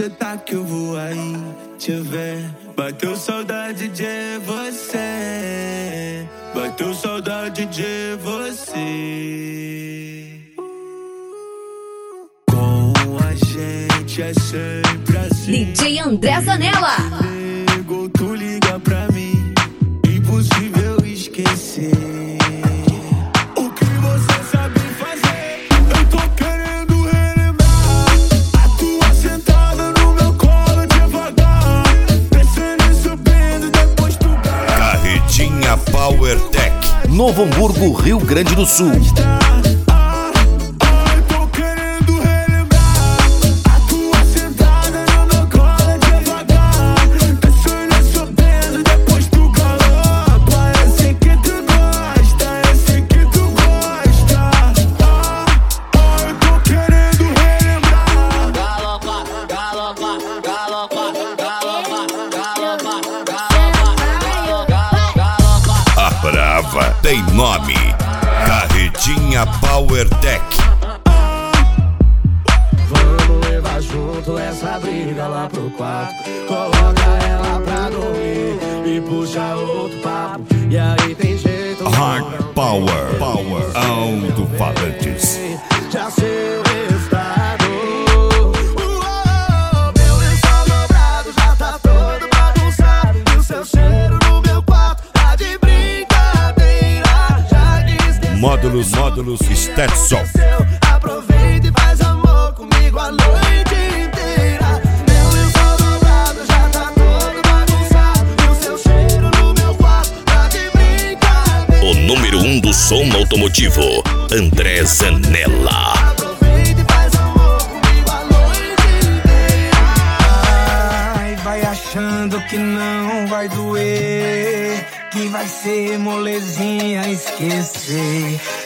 cê tá que eu vou aí te ver. Bateu saudade de você, bateu saudade de você. Com a gente é sempre assim. DJ André Zanella. Ligou, tu liga pra mim, impossível esquecer. O que você sabe fazer, eu tô querendo relembrar. A tua sentada no meu colo devagar, pensando em subindo depois tu vai. Carretinha Power Tech, Novo Hamburgo, Rio Grande do Sul. Tem nome, Carretinha Power Tech. Vamos levar junto essa briga lá pro quarto. Coloca ela pra dormir e puxa outro papo. E aí tem jeito. Hard Power, alto-falantes. Já sei o resultado. Meu lençol dobrado já tá todo bagunçado. E o seu cheiro no meu quarto tá de brincadeira. Módulos Stetson. Aproveita e faz amor comigo a noite inteira. Meu lençol dobrado já tá todo bagunçado. E o seu cheiro no meu quarto tá de brincadeira. O número 1 do som automotivo, André Zanella. Aproveita e faz amor comigo a noite inteira. Ai, vai achando que não vai doer, que vai ser molezinha esquecer.